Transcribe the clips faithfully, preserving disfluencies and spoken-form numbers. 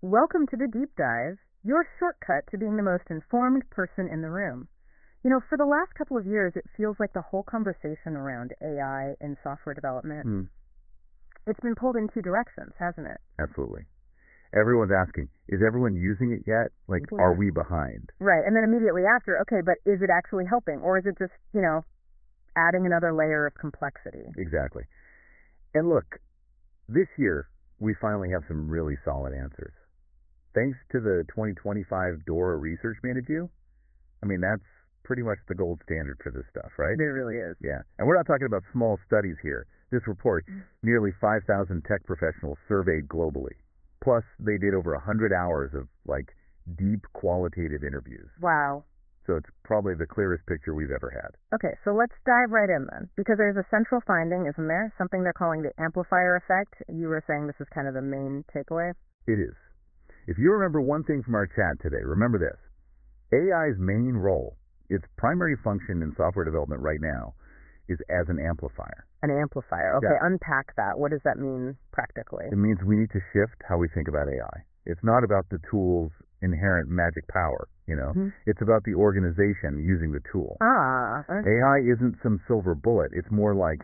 Welcome to the Deep Dive, your shortcut to being the most informed person in the room. You know, for the last couple of years, it feels like the whole conversation around A I and software development, Mm, it's been pulled in two directions, hasn't it? absolutely. Everyone's asking, is everyone using it yet? Like, People are are- we behind? Right, and then immediately after, okay, but is it actually helping? Or is it just, you know, adding another layer of complexity? Exactly. And look, this year, we finally have some really solid answers. Thanks to the twenty twenty-five Dora Research Made of You, I mean, that's pretty much the gold standard for this stuff, right? It really is. Yeah. And we're not talking about small studies here. This report, nearly five thousand tech professionals surveyed globally. Plus, they did over one hundred hours of, like, deep qualitative interviews. Wow. So it's probably the clearest picture we've ever had. Okay, so let's dive right in then, because there's a central finding, isn't there? Something they're calling the amplifier effect. You were saying this is kind of the main takeaway. It is. If you remember one thing from our chat today, remember this. A I's main role, its primary function in software development right now, is as an amplifier. An amplifier. Okay, Yeah. unpack that. What does that mean practically? It means we need to shift how we think about A I. It's not about the tool's inherent magic power, you know. Mhm. It's about the organization using the tool. Ah, okay. A I isn't some silver bullet. It's more like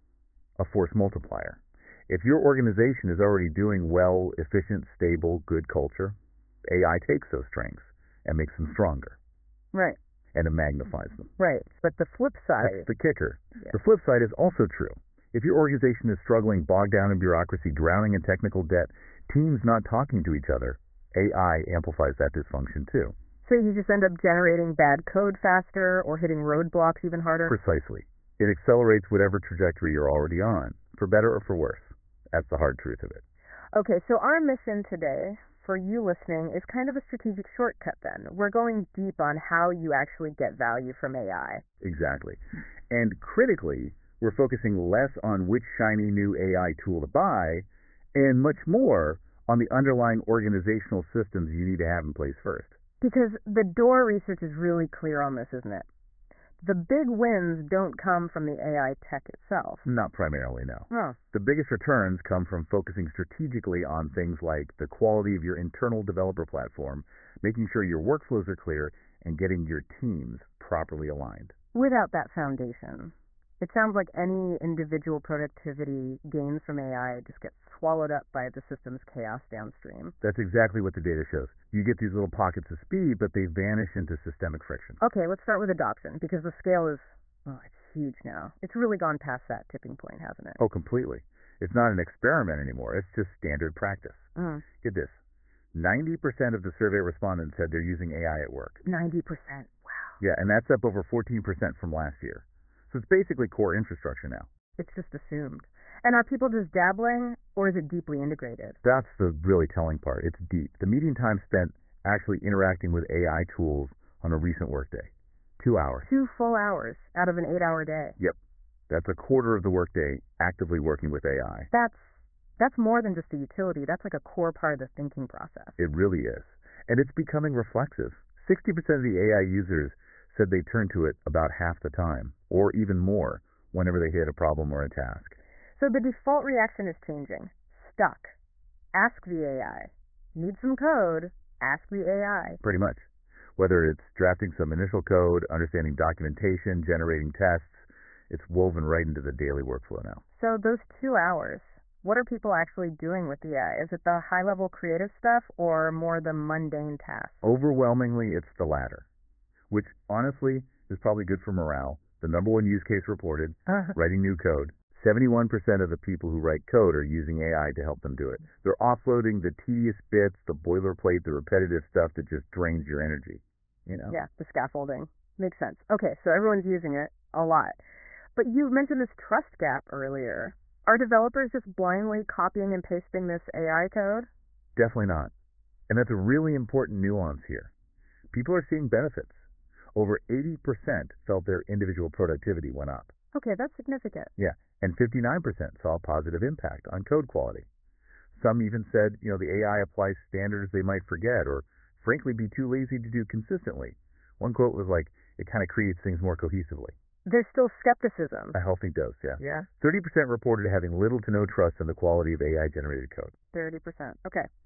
a force multiplier. If your organization is already doing well, efficient, stable, good culture, A I takes those strengths and makes them stronger, Right, and it magnifies them. right. But the flip side, That's the kicker. Yeah. The flip side is also true. If your organization is struggling, bogged down in bureaucracy, drowning in technical debt, teams not talking to each other, A I amplifies that dysfunction too. so you just end up generating bad code faster or hitting roadblocks even harder? Precisely. It accelerates whatever trajectory you're already on, for better or for worse. That's the hard truth of it. Okay, so our mission today for you listening is kind of a strategic shortcut then. We're going deep on how you actually get value from A I. Exactly. And critically, we're focusing less on which shiny new A I tool to buy and much more on the underlying organizational systems you need to have in place first. Because the Dora research is really clear on this, isn't it? The big wins don't come from the A I tech itself. Not primarily, no. Oh, The biggest returns come from focusing strategically on things like the quality of your internal developer platform, making sure your workflows are clear, and getting your teams properly aligned. without that foundation, it sounds like any individual productivity gains from A I just get swallowed up by the system's chaos downstream. That's exactly what the data shows. You get these little pockets of speed, but they vanish into systemic friction. Okay, let's start with adoption, because the scale is, well, it's huge now. It's really gone past that tipping point, hasn't it? Oh, completely. It's not an experiment anymore. It's just standard practice. Mm, Get this. ninety percent of the survey respondents said they're using A I at work. ninety percent. Wow. Yeah, and that's up over fourteen percent from last year. So it's basically core infrastructure now. It's just assumed. And are people just dabbling, or is it deeply integrated? That's the really telling part. It's deep. The median time spent actually interacting with A I tools on a recent workday. Two hours. Two full hours out of an eight-hour day. Yep. That's a quarter of the workday actively working with A I. That's that's more than just a utility. That's like a core part of the thinking process. It really is. And it's becoming reflexive. sixty percent of the A I users said they turn to it about half the time, or even more, whenever they hit a problem or a task. So the default reaction is changing. Stuck. Ask the A I. Need some code? Ask the A I. Pretty much. Whether it's drafting some initial code, understanding documentation, generating tests, it's woven right into the daily workflow now. So those two hours, what are people actually doing with the A I? Is it the high-level creative stuff or more the mundane tasks? Overwhelmingly, it's the latter, which honestly is probably good for morale. The number one use case reported, writing new code. seventy-one percent of the people who write code are using A I to help them do it. They're offloading the tedious bits, the boilerplate, the repetitive stuff that just drains your energy. You know? Yeah, the scaffolding. Makes sense. Okay, so everyone's using it a lot. But you mentioned this trust gap earlier. Are developers just blindly copying and pasting this A I code? Definitely not. And that's a really important nuance here. People are seeing benefits. Over eighty percent felt their individual productivity went up. Okay, that's significant. Yeah, and fifty-nine percent saw a positive impact on code quality. Some even said, you know, the A I applies standards they might forget or frankly be too lazy to do consistently. One quote was like, it kind of creates things more cohesively. There's still skepticism. A healthy dose, yeah. Yeah, thirty percent reported having little to no trust in the quality of A I-generated code. thirty percent. Okay.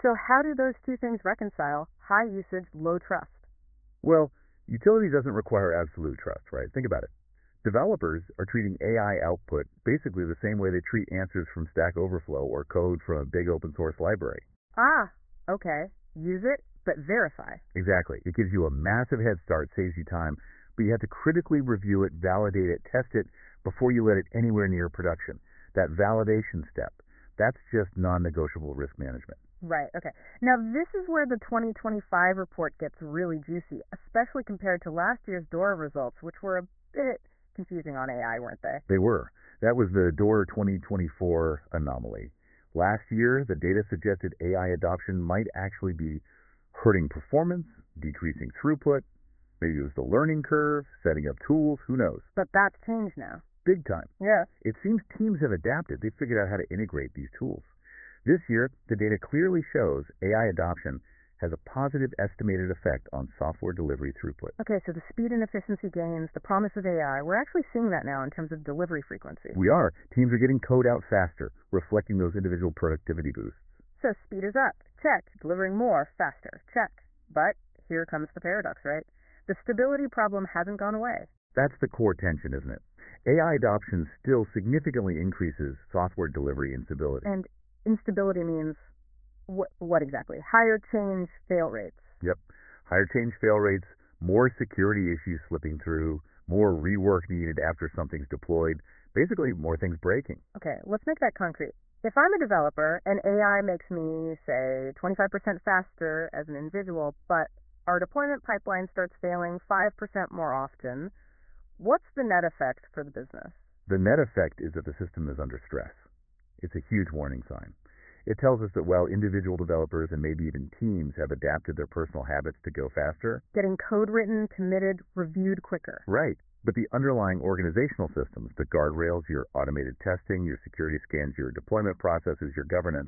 So how do those two things reconcile? High usage, low trust. Well, utility doesn't require absolute trust, right? Think about it. Developers are treating A I output basically the same way they treat answers from Stack Overflow or code from a big open source library. Ah, okay. Use it, but verify. Exactly. It gives you a massive head start, saves you time, but you have to critically review it, validate it, test it before you let it anywhere near production. That validation step, that's just non-negotiable risk management. Right, okay. Now, this is where the twenty twenty-five report gets really juicy, especially compared to last year's DORA results, which were a bit confusing on A I, weren't they? They were. That was the DORA twenty twenty-four anomaly. Last year, the data suggested A I adoption might actually be hurting performance, decreasing throughput. Maybe it was the learning curve, setting up tools, who knows? But that's changed now. Big time. Yeah. It seems teams have adapted. They've figured out how to integrate these tools. This year, the data clearly shows A I adoption has a positive estimated effect on software delivery throughput. Okay, so the speed and efficiency gains, the promise of A I, we're actually seeing that now in terms of delivery frequency. We are. Teams are getting code out faster, reflecting those individual productivity boosts. So speed is up. Check. Delivering more, faster. Check. But here comes the paradox, right? The stability problem hasn't gone away. That's the core tension, isn't it? A I adoption still significantly increases software delivery instability. And instability means what, what exactly? Higher change fail rates. Yep. Higher change fail rates, more security issues slipping through, more rework needed after something's deployed, basically more things breaking. Okay, let's make that concrete. If I'm a developer and A I makes me, say, twenty-five percent faster as an individual, but our deployment pipeline starts failing five percent more often, what's the net effect for the business? The net effect is that the system is under stress. It's a huge warning sign. It tells us that while individual developers and maybe even teams have adapted their personal habits to go faster, getting code written, committed, reviewed quicker. Right. But the underlying organizational systems, the guardrails, your automated testing, your security scans, your deployment processes, your governance,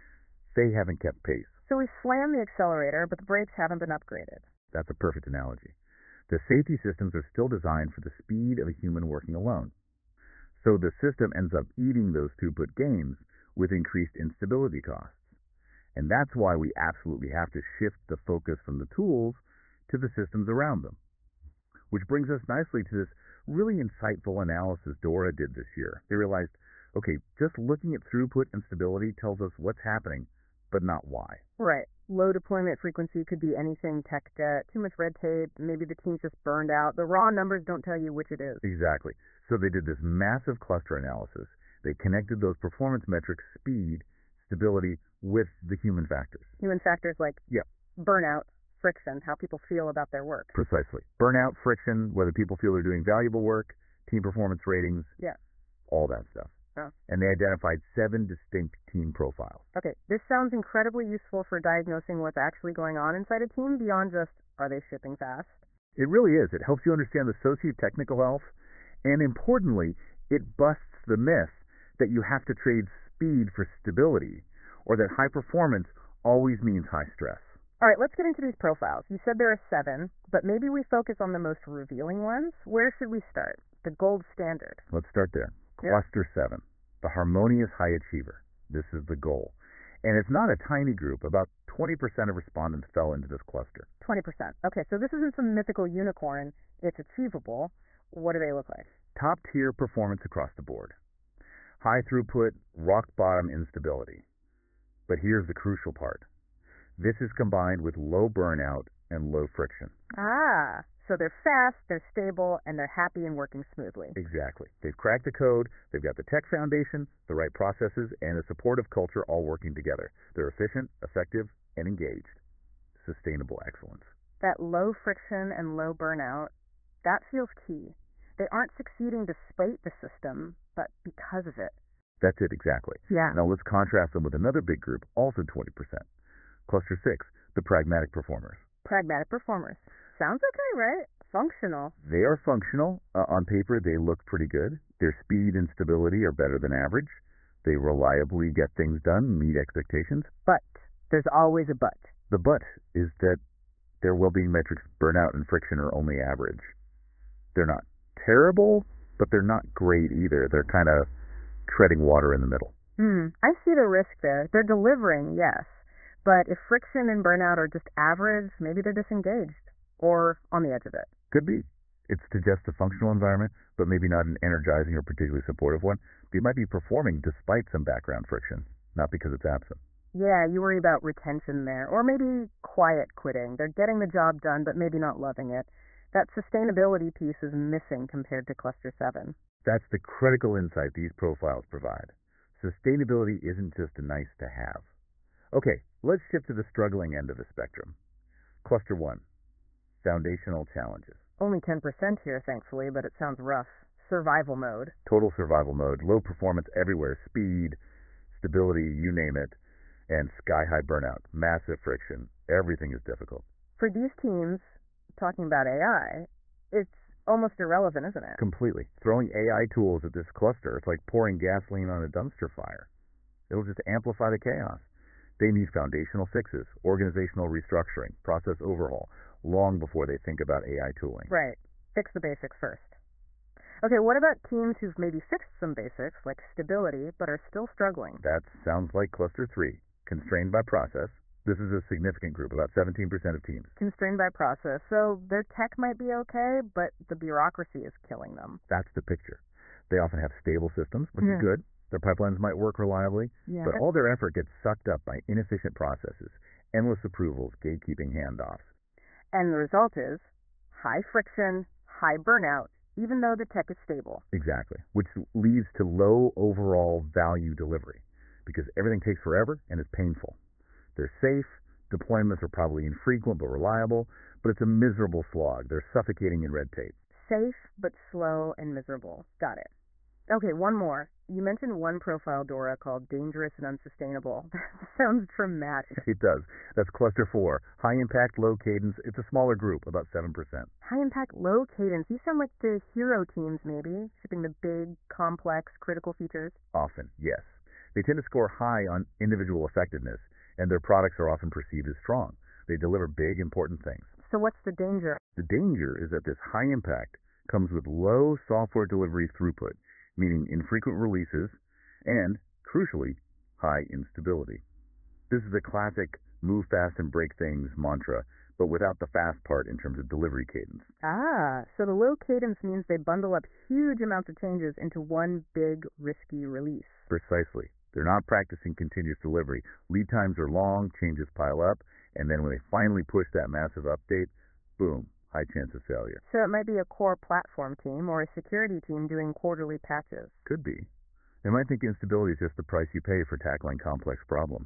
they haven't kept pace. So we slam the accelerator, but the brakes haven't been upgraded. That's a perfect analogy. The safety systems are still designed for the speed of a human working alone. So the system ends up eating those throughput gains with increased instability costs. And that's why we absolutely have to shift the focus from the tools to the systems around them. Which brings us nicely to this really insightful analysis DORA did this year. They realized, okay, just looking at throughput and stability tells us what's happening, but not why. Right. Low deployment frequency could be anything, tech debt, too much red tape, maybe the team's just burned out. The raw numbers don't tell you which it is. Exactly. So they did this massive cluster analysis. They connected those performance metrics, speed, stability, with the human factors. Human factors like yeah. burnout, friction, how people feel about their work. Precisely. Burnout, friction, whether people feel they're doing valuable work, team performance ratings, yeah, all that stuff. Oh. And they identified seven distinct team profiles. Okay, this sounds incredibly useful for diagnosing what's actually going on inside a team beyond just, are they shipping fast? It really is. It helps you understand the socio-technical health, and importantly, it busts the myth that you have to trade speed for stability, or that high performance always means high stress. All right, let's get into these profiles. You said there are seven, but maybe we focus on the most revealing ones. Where should we start? The gold standard. Let's start there. Yep. Cluster seven, the harmonious high achiever. This is the goal. And it's not a tiny group. About twenty percent of respondents fell into this cluster. twenty percent. Okay, so this isn't some mythical unicorn. It's achievable. What do they look like? Top tier performance across the board. High throughput, rock bottom instability. But here's the crucial part. This is combined with low burnout and low friction. Ah, so they're fast, they're stable, and they're happy and working smoothly. Exactly. They've cracked the code, they've got the tech foundation, the right processes, and a supportive culture all working together. They're efficient, effective, and engaged. Sustainable excellence. That low friction and low burnout, that feels key. They aren't succeeding despite the system, but because of it. That's it, exactly. Yeah. Now let's contrast them with another big group, also twenty percent. Cluster six, the pragmatic performers. Pragmatic performers. Sounds okay, right? Functional. They are functional. Uh, on paper, they look pretty good. Their speed and stability are better than average. They reliably get things done, meet expectations. But there's always a but. The but is that their well-being metrics, burnout and friction, are only average. They're not terrible, but they're not great either. They're kind of treading water in the middle. Hmm. I see the risk there. They're delivering, yes, But if friction and burnout are just average, maybe they're disengaged or on the edge of it. Could be. It's to just a functional environment, but maybe not an energizing or particularly supportive one. You might be performing despite some background friction, not because it's absent. Yeah, you worry about retention there. Or maybe quiet quitting. They're getting the job done, but maybe not loving it. That sustainability piece is missing compared to Cluster seven. That's the critical insight these profiles provide. Sustainability isn't just a nice to have. Okay, let's shift to the struggling end of the spectrum. Cluster one, foundational challenges. Only ten percent here, thankfully, but it sounds rough. Survival mode. Total survival mode, low performance everywhere, speed, stability, you name it, and sky-high burnout, massive friction. Everything is difficult. For these teams, talking about A I, it's almost irrelevant, isn't it? Completely. Throwing A I tools at this cluster, it's like pouring gasoline on a dumpster fire. It'll just amplify the chaos. They need foundational fixes, organizational restructuring, process overhaul, long before they think about A I tooling. Right. Fix the basics first. Okay, what about teams who've maybe fixed some basics, like stability, but are still struggling? That sounds like cluster three, constrained by process. This is a significant group, about seventeen percent of teams. Constrained by process, so their tech might be okay, but the bureaucracy is killing them. That's the picture. They often have stable systems, which Yeah. is good. Their pipelines might work reliably, Yeah. but all their effort gets sucked up by inefficient processes, endless approvals, gatekeeping handoffs. And the result is high friction, high burnout, even though the tech is stable. Exactly, which leads to low overall value delivery, because everything takes forever and is painful. They're safe, deployments are probably infrequent but reliable, but it's a miserable slog. They're suffocating in red tape. Safe, but slow and miserable. Got it. Okay, one more. You mentioned one profile, Dora, called dangerous and unsustainable. That sounds dramatic. It does. That's cluster four. High impact, low cadence. It's a smaller group, about seven percent. High impact, low cadence. These sound like the hero teams, maybe, shipping the big, complex, critical features. Often, yes. They tend to score high on individual effectiveness, and their products are often perceived as strong. They deliver big, important things. So what's the danger? The danger is that this high impact comes with low software delivery throughput, meaning infrequent releases, and, crucially, high instability. This is a classic move fast and break things mantra, but without the fast part in terms of delivery cadence. Ah, so the low cadence means they bundle up huge amounts of changes into one big, risky release. Precisely. They're not practicing continuous delivery. Lead times are long, changes pile up, and then when they finally push that massive update, boom, high chance of failure. So it might be a core platform team or a security team doing quarterly patches. Could be. They might think instability is just the price you pay for tackling complex problems.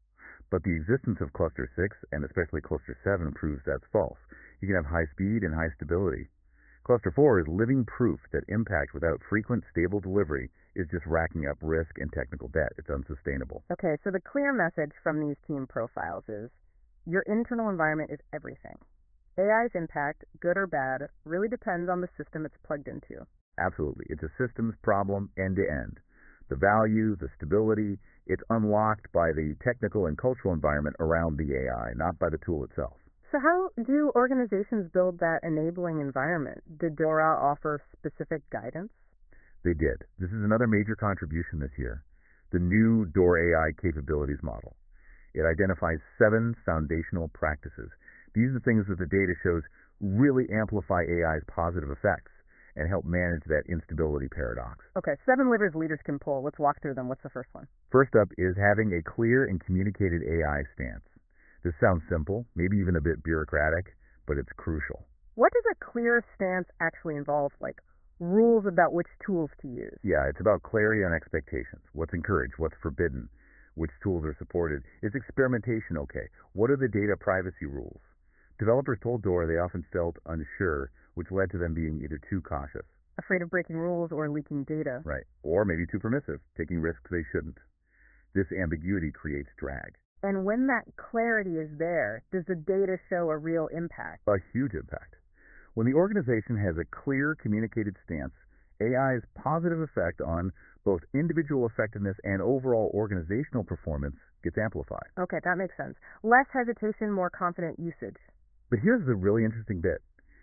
But the existence of Cluster six, and especially Cluster seven, proves that's false. You can have high speed and high stability. Cluster four is living proof that impact without frequent, stable delivery is just racking up risk and technical debt. It's unsustainable. Okay, so the clear message from these team profiles is your internal environment is everything. A I's impact, good or bad, really depends on the system it's plugged into. Absolutely. It's a systems problem end to end. The value, the stability, it's unlocked by the technical and cultural environment around the A I, not by the tool itself. So how do organizations build that enabling environment? Did Dora offer specific guidance? They did. This is another major contribution this year. The new Dora A I capabilities model. It identifies seven foundational practices. These are the things that the data shows really amplify A I's positive effects and help manage that instability paradox. Okay, seven levers leaders can pull. Let's walk through them. What's the first one? First up is having a clear and communicated A I stance. This sounds simple, maybe even a bit bureaucratic, but it's crucial. What does a clear stance actually involve? Like rules about which tools to use? Yeah, it's about clarity on expectations. What's encouraged? What's forbidden? Which tools are supported? Is experimentation okay? What are the data privacy rules? Developers told Dora they often felt unsure, which led to them being either too cautious. Afraid of breaking rules or leaking data. Right. Or maybe too permissive, taking risks they shouldn't. This ambiguity creates drag. And when that clarity is there, does the data show a real impact? A huge impact. When the organization has a clear communicated stance, A I's positive effect on both individual effectiveness and overall organizational performance gets amplified. Okay, that makes sense. Less hesitation, more confident usage. But here's the really interesting bit.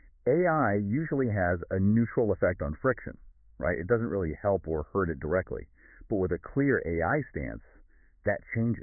A I usually has a neutral effect on friction, right? It doesn't really help or hurt it directly. But with a clear A I stance, that changes.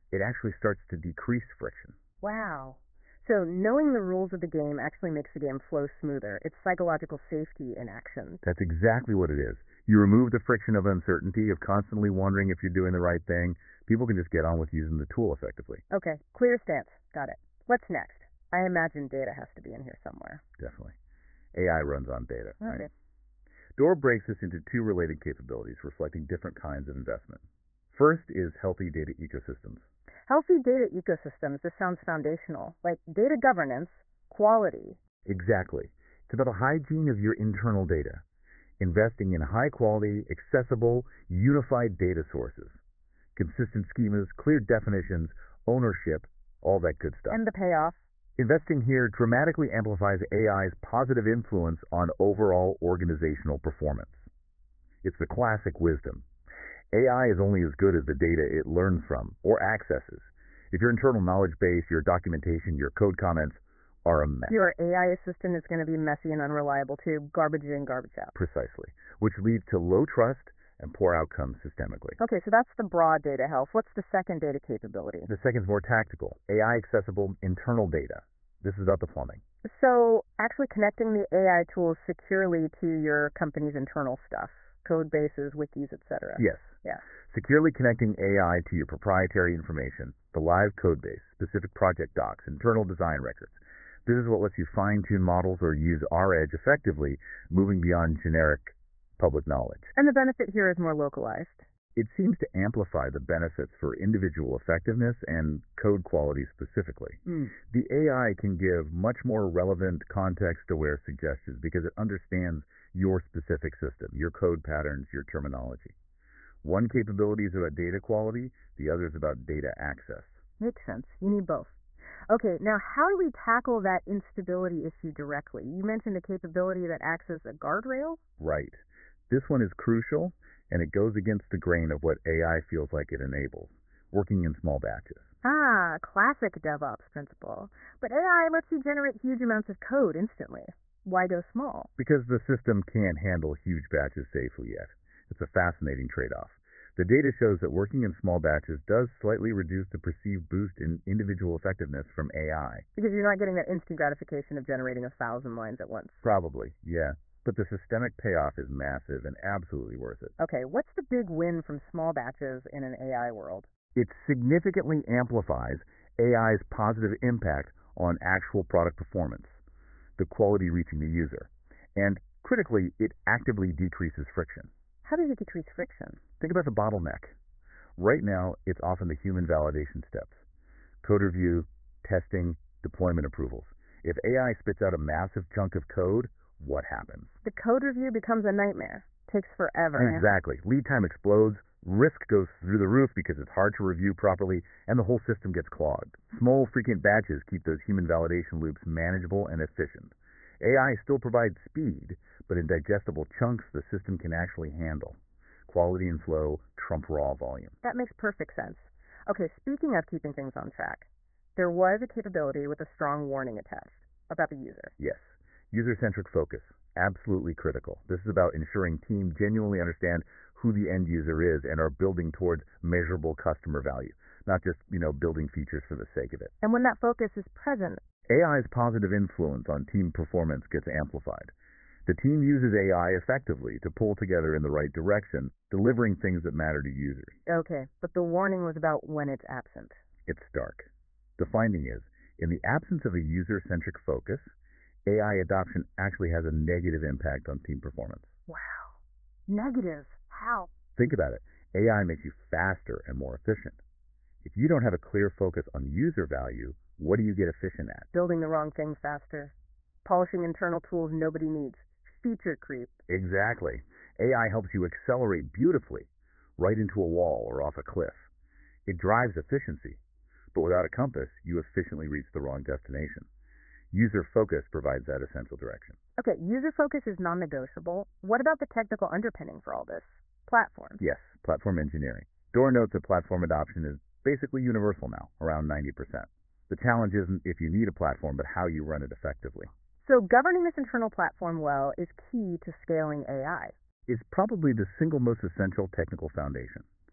it actually starts to decrease friction. Wow. So knowing the rules of the game actually makes the game flow smoother. It's psychological safety in action. That's exactly what it is. You remove the friction of uncertainty, of constantly wondering if you're doing the right thing. People can just get on with using the tool effectively. Okay, clear stance. Got it. What's next? I imagine data has to be in here somewhere. Definitely. A I runs on data. Okay. Right? Door breaks this into two related capabilities reflecting different kinds of investment. First is healthy data ecosystems. Healthy data ecosystems, this sounds foundational, like data governance, quality. Exactly. It's about the hygiene of your internal data, investing in high-quality, accessible, unified data sources, consistent schemas, clear definitions, ownership, all that good stuff. And the payoff? Investing here dramatically amplifies A I's positive influence on overall organizational performance. It's the classic wisdom. A I is only as good as the data it learns from or accesses. If your internal knowledge base, your documentation, your code comments are a mess. Your A I assistant is going to be messy and unreliable too, garbage in, garbage out. Precisely, which leads to low trust and poor outcomes systemically. Okay, so that's the broad data health. What's the second data capability? The second is more tactical, A I accessible internal data. This is about the plumbing. So actually connecting the A I tools securely to your company's internal stuff, code bases, wikis, et cetera. Yes. Yeah. Securely connecting A I to your proprietary information, the live code base, specific project docs, internal design records. This is what lets you fine-tune models or use R Edge effectively, moving beyond generic public knowledge. And the benefit here is more localized. It seems to amplify the benefits for individual effectiveness and code quality specifically. Mm. The A I can give much more relevant context-aware suggestions because it understands your specific system, your code patterns, your terminology. One capability is about data quality, the other is about data access. Makes sense. You need both. Okay, now how do we tackle that instability issue directly? You mentioned a capability that acts as a guardrail? Right. This one is crucial, and it goes against the grain of what A I feels like it enables, working in small batches. Ah, classic DevOps principle. But A I lets you generate huge amounts of code instantly. Why go small? Because the system can't handle huge batches safely yet. It's a fascinating trade-off. The data shows that working in small batches does slightly reduce the perceived boost in individual effectiveness from A I. Because you're not getting that instant gratification of generating a thousand lines at once. Probably, yeah. But the systemic payoff is massive and absolutely worth it. Okay, what's the big win from small batches in an A I world? It significantly amplifies A I's positive impact on actual product performance, the quality reaching the user. And critically, it actively decreases friction. How does it decrease friction? Think about the bottleneck. Right now, it's often the human validation steps. Code review, testing, deployment approvals. If A I spits out a massive chunk of code, what happens? The code review becomes a nightmare. Takes forever. Exactly. Lead time explodes, risk goes through the roof because it's hard to review properly, and the whole system gets clogged. Small, frequent batches keep those human validation loops manageable and efficient. A I still provides speed, but in digestible chunks the system can actually handle. Quality and flow trump raw volume. That makes perfect sense. Okay, speaking of keeping things on track, there was a capability with a strong warning attached about the user. Yes. User-centric focus. Absolutely critical. This is about ensuring teams genuinely understand who the end user is and are building towards measurable customer value, not just, you know, building features for the sake of it. And when that focus is present, A I's positive influence on team performance gets amplified. The team uses A I effectively to pull together in the right direction, delivering things that matter to users. Okay, but the warning was about when it's absent. It's stark. The finding is, in the absence of a user-centric focus, A I adoption actually has a negative impact on team performance. Wow. Negative. How? Think about it. A I makes you faster and more efficient. If you don't have a clear focus on user value, what do you get efficient at? Building the wrong thing faster. Polishing internal tools nobody needs. Feature creep. Exactly. A I helps you accelerate beautifully, right into a wall or off a cliff. It drives efficiency, but without a compass, you efficiently reach the wrong destination. User focus provides that essential direction. Okay, user focus is non-negotiable. What about the technical underpinning for all this? Platforms. Yes, platform engineering. Door notes that platform adoption is basically universal now, around ninety percent. The challenge isn't if you need a platform, but how you run it effectively. So governing this internal platform well is key to scaling A I. It's probably the single most essential technical foundation.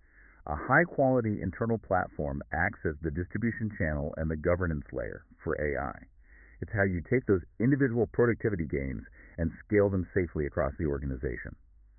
A high-quality internal platform acts as the distribution channel and the governance layer for A I. It's how you take those individual productivity gains and scale them safely across the organization.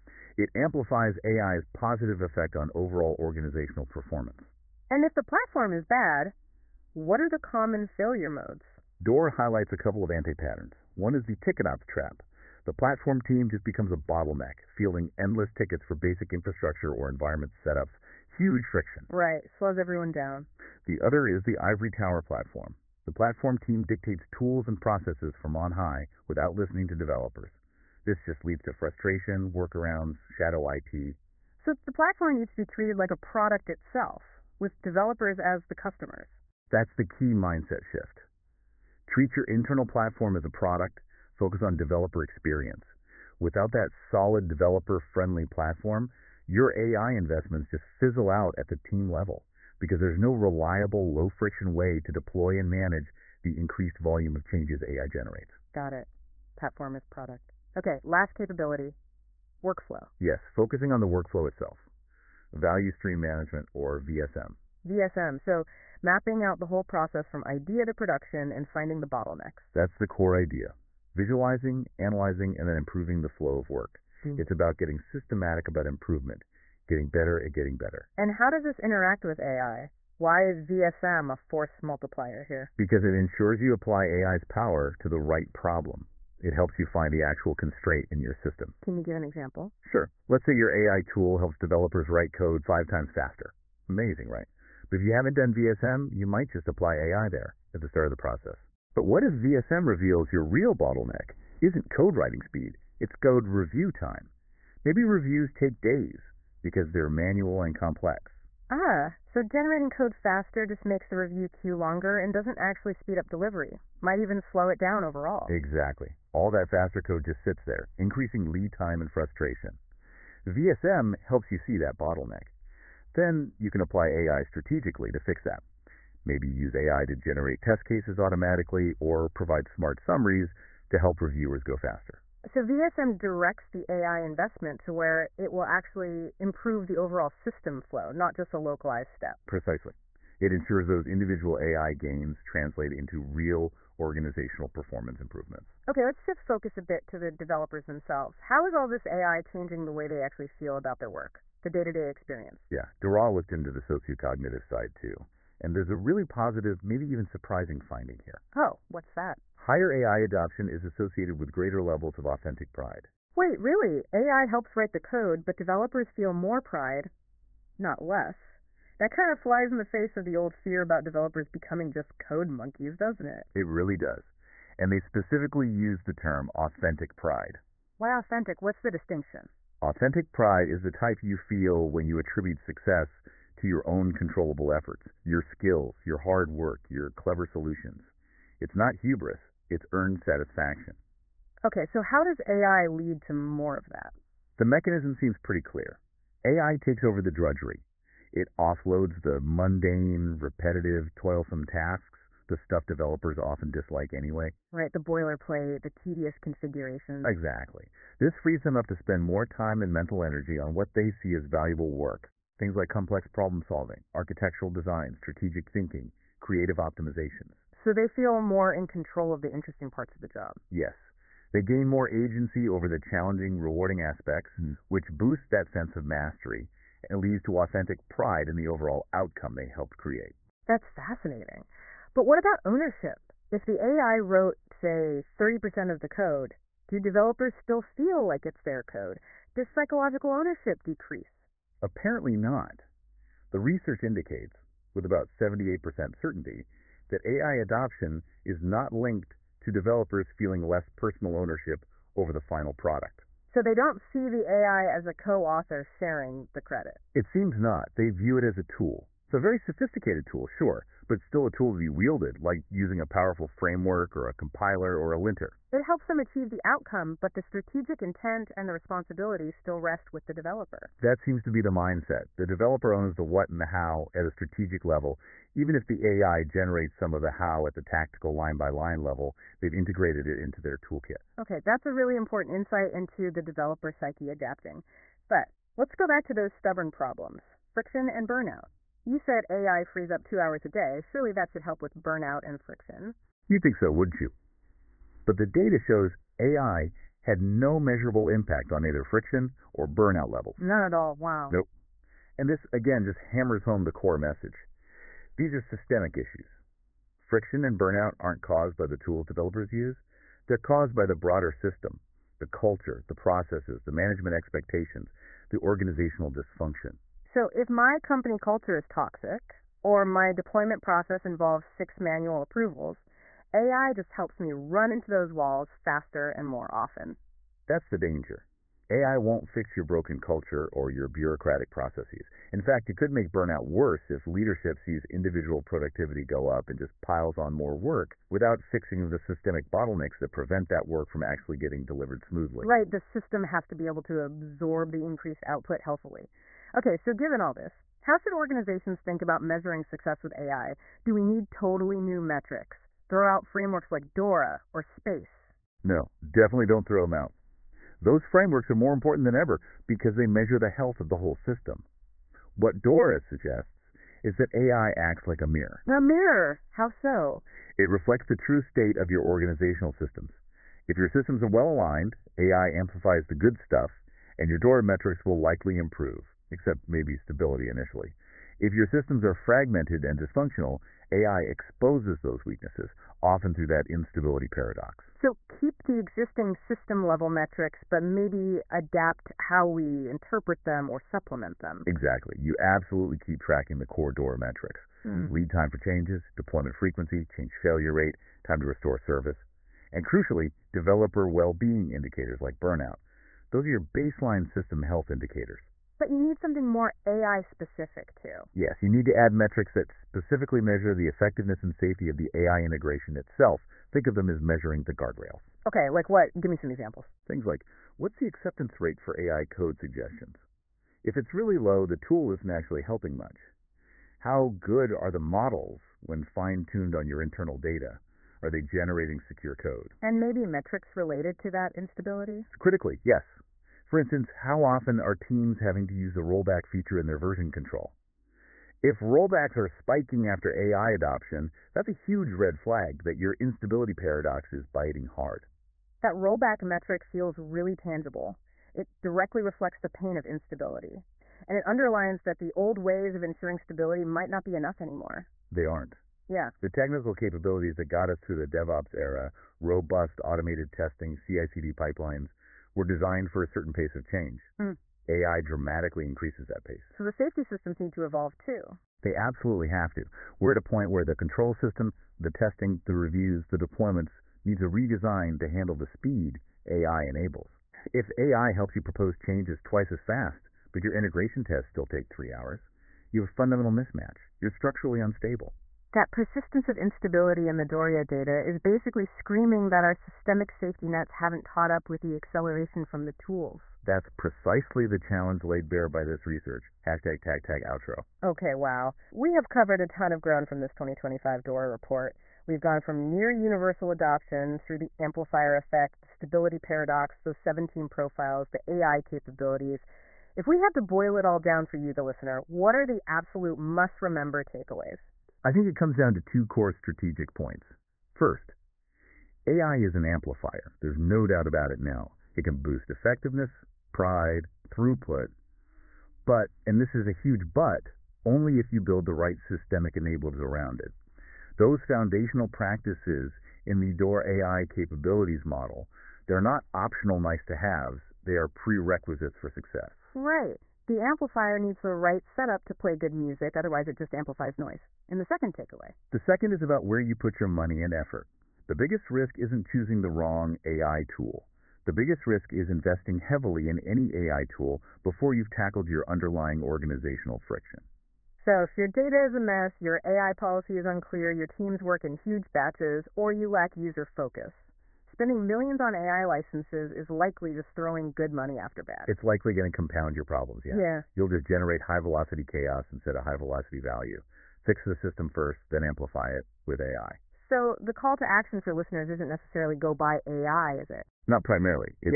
It amplifies A I's positive effect on overall organizational performance. And if the platform is bad, what are the common failure modes? D O O R highlights a couple of anti-patterns. One is the ticket ops trap. The platform team just becomes a bottleneck, fielding endless tickets for basic infrastructure or environment setups. Huge friction. Right, slows everyone down. The other is the ivory tower platform. The platform team dictates tools and processes from on high without listening to developers. This just leads to frustration, workarounds, shadow I T. So the platform needs to be treated like a product itself, with developers as the customers. That's the key mindset shift. Treat your internal platform as a product, focus on developer experience. Without that solid developer-friendly platform, your A I investments just fizzle out at the team level because there's no reliable, low-friction way to deploy and manage the increased volume of changes A I generates. Got it. Platform is product. Okay, last capability, workflow. Yes, focusing on the workflow itself. Value stream management, or V S M. V S M, so mapping out the whole process from idea to production and finding the bottlenecks. That's the core idea. Visualizing, analyzing, and then improving the flow of work. Mm-hmm. It's about getting systematic about improvement, getting better at getting better. And how does this interact with A I? Why is V S M a force multiplier here? Because it ensures you apply A I's power to the right problem. It helps you find the actual constraint in your system. Can you give an example? Sure. Let's say your A I tool helps developers write code five times faster. Amazing, right? But if you haven't done V S M, you might just apply A I there at the start of the process. But what if V S M reveals your real bottleneck isn't code writing speed, it's code review time? Maybe reviews take days because they're manual and complex. Ah, so generating code faster just makes the review queue longer and doesn't actually speed up delivery. Might even slow it down overall. Exactly. All that faster code just sits there, increasing lead time and frustration. V S M helps you see that bottleneck. Then you can apply A I strategically to fix that. Maybe use A I to generate test cases automatically or provide smart summaries to help reviewers go faster. So V S M directs the A I investment to where it will actually improve the overall system flow, not just a localized step. Precisely. It ensures those individual A I gains translate into real organizational performance improvements. Okay, let's shift focus a bit to the developers themselves. How is all this A I changing the way they actually feel about their work, the day-to-day experience? Yeah, D O O R looked into the sociocognitive side too. And there's a really positive, maybe even surprising finding here. Oh, what's that? Higher A I adoption is associated with greater levels of authentic pride. Wait, really? A I helps write the code, but developers feel more pride, not less. That kind of flies in the face of the old fear about developers becoming just code monkeys, doesn't it? It really does. And they specifically use the term authentic pride. Why authentic? What's the distinction? Authentic pride is the type you feel when you attribute success to your own controllable efforts, your skills, your hard work, your clever solutions. It's not hubris, it's earned satisfaction. Okay, so how does A I lead to more of that? The mechanism seems pretty clear. A I takes over the drudgery. It offloads the mundane, repetitive, toilsome tasks, the stuff developers often dislike anyway. Right, the boilerplate, the tedious configurations. Exactly. This frees them up to spend more time and mental energy on what they see as valuable work. Things like complex problem solving, architectural design, strategic thinking, creative optimizations. So they feel more in control of the interesting parts of the job. Yes. They gain more agency over the challenging, rewarding aspects, mm. which boosts that sense of mastery and leads to authentic pride in the overall outcome they helped create. That's fascinating. But what about ownership? If the A I wrote, say, thirty percent of the code, do developers still feel like it's their code? Does psychological ownership decrease? Apparently not. The research indicates, with about seventy-eight percent certainty, that A I adoption is not linked to developers feeling less personal ownership over the final product. So they don't see the A I as a co-author sharing the credit? It seems not. They view it as a tool. It's a very sophisticated tool, sure, but still a tool to be wielded, like using a powerful framework or a compiler or a linter. It helps them achieve the outcome, but the strategic intent and the responsibility still rest with the developer. That seems to be the mindset. The developer owns the what and the how at a strategic level. Even if the A I generates some of the how at the tactical line-by-line level, they've integrated it into their toolkit. Okay, that's a really important insight into the developer psyche adapting. But let's go back to those stubborn problems. friction and burnout. You said A I frees up two hours a day. Surely that should help with burnout and friction. You'd think so, wouldn't you? But the data shows A I had no measurable impact on either friction or burnout levels. None at all. Wow. Nope. And this, again, just hammers home the core message. These are systemic issues. Friction and burnout aren't caused by the tools developers use. They're caused by the broader system, the culture, the processes, the management expectations, the organizational dysfunction. So if my company culture is toxic, or my deployment process involves six manual approvals, A I just helps me run into those walls faster and more often. That's the danger. A I won't fix your broken culture or your bureaucratic processes. In fact, it could make burnout worse if leadership sees individual productivity go up and just piles on more work without fixing the systemic bottlenecks that prevent that work from actually getting delivered smoothly. Right, the system has to be able to absorb the increased output healthily. Okay, so given all this, how should organizations think about measuring success with A I? Do we need totally new metrics? Throw out frameworks like DORA or SPACE? No, definitely don't throw them out. Those frameworks are more important than ever because they measure the health of the whole system. What DORA suggests is that A I acts like a mirror. A mirror? How so? It reflects the true state of your organizational systems. If your systems are well aligned, A I amplifies the good stuff, and your DORA metrics will likely improve, except maybe stability initially. If your systems are fragmented and dysfunctional, A I exposes those weaknesses, often through that instability paradox. So keep the existing system-level metrics, but maybe adapt how we interpret them or supplement them. Exactly. You absolutely keep tracking the core DORA metrics. Mm. Lead time for changes, deployment frequency, change failure rate, time to restore service, and crucially, developer well-being indicators like burnout. Those are your baseline system health indicators. But you need something more A I-specific, too. Yes, you need to add metrics that specifically measure the effectiveness and safety of the A I integration itself. Think of them as measuring the guardrails. Okay, like what? Give me some examples. Things like, what's the acceptance rate for A I code suggestions? If it's really low, the tool isn't actually helping much. How good are the models when fine-tuned on your internal data? Are they generating secure code? And maybe metrics related to that instability? Critically, yes. For instance, how often are teams having to use the rollback feature in their version control? If rollbacks are spiking after A I adoption, that's a huge red flag that your instability paradox is biting hard. That rollback metric feels really tangible. It directly reflects the pain of instability. And it underlines that the old ways of ensuring stability might not be enough anymore. They aren't. Yeah. The technical capabilities that got us through the DevOps era, robust automated testing, C I C D pipelines, were designed for a certain pace of change. Mm. A I dramatically increases that pace. So the safety systems need to evolve too. They absolutely have to. We're at a point where the control system, the testing, the reviews, the deployments needs a redesign to handle the speed A I enables. If A I helps you propose changes twice as fast, but your integration tests still take three hours, you have a fundamental mismatch. You're structurally unstable. That persistence of instability in the DORA data is basically screaming that our systemic safety nets haven't caught up with the acceleration from the tools. That's precisely the challenge laid bare by this research. Hashtag tag tag outro. Okay, wow. We have covered a ton of ground from this twenty twenty-five DORA report. We've gone from near universal adoption through the amplifier effect, the stability paradox, those seventeen profiles, the A I capabilities. If we had to boil it all down for you, the listener, what are the absolute must-remember takeaways? I think it comes down to two core strategic points. First, A I is an amplifier. There's no doubt about it now. It can boost effectiveness, pride, throughput, but, and this is a huge but, only if you build the right systemic enablers around it. Those foundational practices in the DORA A I capabilities model, they're not optional nice-to-haves. They are prerequisites for success. Right. The amplifier needs the right setup to play good music, otherwise it just amplifies noise. And the second takeaway? The second is about where you put your money and effort. The biggest risk isn't choosing the wrong A I tool. The biggest risk is investing heavily in any A I tool before you've tackled your underlying organizational friction. So if your data is a mess, your A I policy is unclear, your teams work in huge batches, or you lack user focus, spending millions on A I licenses is likely just throwing good money after bad. It's likely going to compound your problems, yeah. Yeah. You'll just generate high-velocity chaos instead of high-velocity value. Fix the system first, then amplify it with A I. So the call to action for listeners isn't necessarily go buy A I, is it? Not primarily. It's yeah.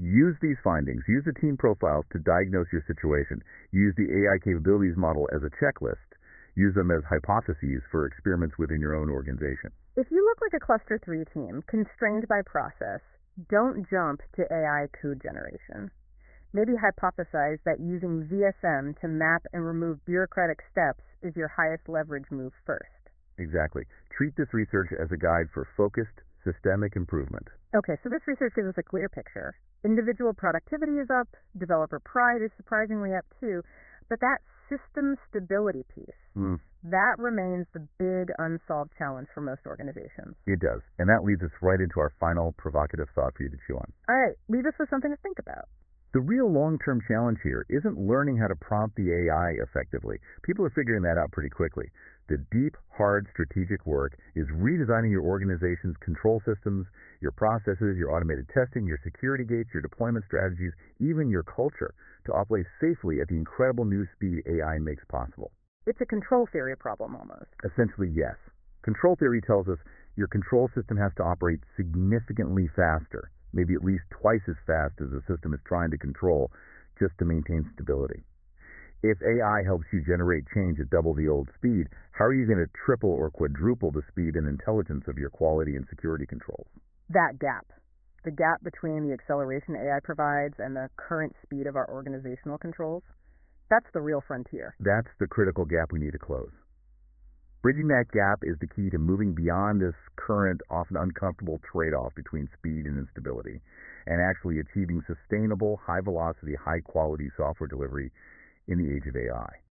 Use these findings, use the team profiles to diagnose your situation, use the A I capabilities model as a checklist, use them as hypotheses for experiments within your own organization. If you look like a cluster three team, constrained by process, don't jump to A I code generation. Maybe hypothesize that using V S M to map and remove bureaucratic steps is your highest leverage move first. Exactly. Treat this research as a guide for focused, systemic improvement. Okay, so this research gives us a clear picture. Individual productivity is up, developer pride is surprisingly up too, but that system stability piece, Mm. that remains the big unsolved challenge for most organizations. It does. And that leads us right into our final provocative thought for you to chew on. All right, leave us with something to think about. The real long-term challenge here isn't learning how to prompt the A I effectively. People are figuring that out pretty quickly. The deep, hard strategic work is redesigning your organization's control systems, your processes, your automated testing, your security gates, your deployment strategies, even your culture to operate safely at the incredible new speed A I makes possible. It's a control theory problem almost. Essentially, yes. Control theory tells us your control system has to operate significantly faster, maybe at least twice as fast as the system is trying to control, just to maintain stability. If A I helps you generate change at double the old speed, how are you going to triple or quadruple the speed and intelligence of your quality and security controls? That gap, the gap between the acceleration A I provides and the current speed of our organizational controls, that's the real frontier. That's the critical gap we need to close. Bridging that gap is the key to moving beyond this current, often uncomfortable trade-off between speed and instability, and actually achieving sustainable, high-velocity, high-quality software delivery in the age of A I.